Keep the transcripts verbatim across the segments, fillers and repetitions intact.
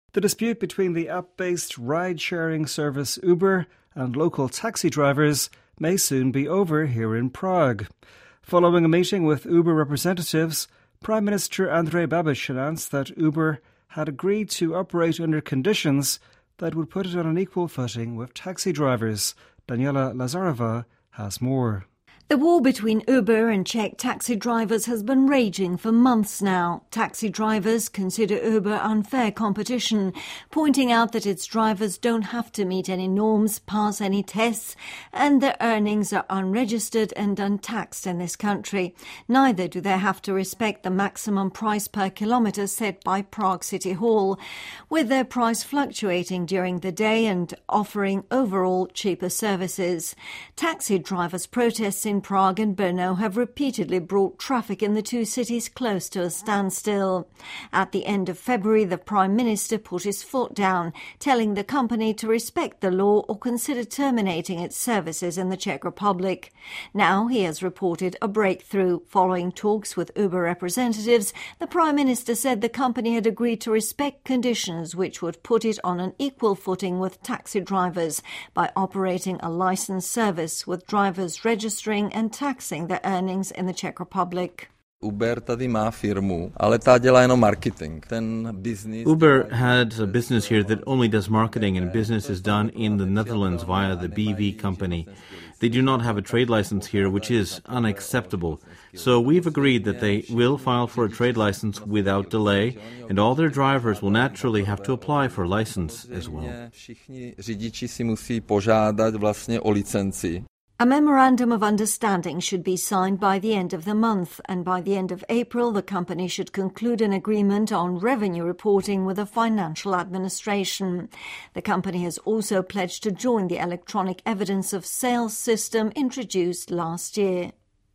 The dispute between the app-based ride-sharing service Uber and local taxi drivers may soon be over here in Prague. Following a meeting with Uber representatives, Prime Minister Andrej Babiš announced that Uber had agreed to operate under conditions that would put it on an equal footing with taxi drivers. Daniela Lazarova has more. The war between Uber and Czech taxi drivers has been raging for months now. Taxi drivers consider Uber unfair competition, pointing out that its drivers don't have to meet any norms, pass any tests, and their earnings are unregistered and untaxed in this country. Neither do they have to respect the maximum price per kilometre set by Prague City Hall, with their price fluctuating during the day and offering overall cheaper services. Taxi drivers' protests in Prague and Brno have repeatedly brought traffic in the two cities close to a standstill. At the end of February, the Prime Minister put his foot down, telling the company to respect the law or consider terminating its services in the Czech Republic. Now he has reported a breakthrough. Following talks with Uber representatives, the Prime Minister said the company had agreed to respect conditions which would put it on an equal footing with taxi drivers by operating a licensed service with drivers registering and taxing their earnings in the Czech Republic. Uber tady má firmu, ale ta dělá jenom marketing. Ten business Uber had a business here that only does marketing, and business is done in the Netherlands via the B V company. They do not have a trade license here, which is unacceptable. So we've agreed that they will file for a trade license without delay, and all their drivers will naturally have to apply for a license as well. Všichni řidiči si musí požádat vlastně o licenci. A memorandum of understanding should be signed by the end of the month, and by the end of April the company should conclude an agreement on revenue reporting with the financial administration. The company has also pledged to join the electronic evidence of sales system introduced last year.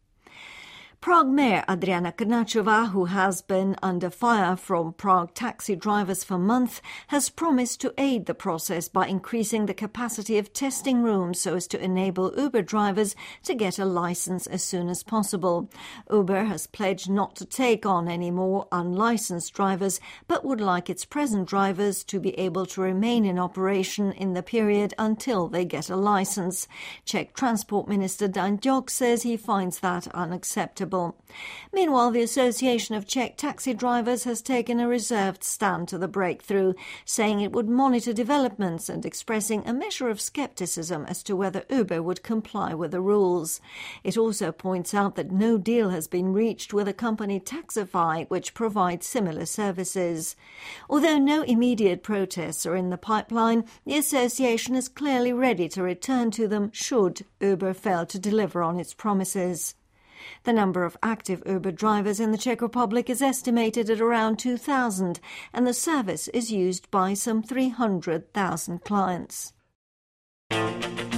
Prague Mayor Adriana Krnáčová, who has been under fire from Prague taxi drivers for months, has promised to aid the process by increasing the capacity of testing rooms so as to enable Uber drivers to get a license as soon as possible. Uber has pledged not to take on any more unlicensed drivers, but would like its present drivers to be able to remain in operation in the period until they get a license. Czech Transport Minister Dan Ťok says he finds that unacceptable. Meanwhile, the Association of Czech Taxi Drivers has taken a reserved stand to the breakthrough, saying it would monitor developments and expressing a measure of scepticism as to whether Uber would comply with the rules. It also points out that no deal has been reached with a company Taxify, which provides similar services. Although no immediate protests are in the pipeline, the association is clearly ready to return to them should Uber fail to deliver on its promises. The number of active Uber drivers in the Czech Republic is estimated at around two thousand, and the service is used by some three hundred thousand clients.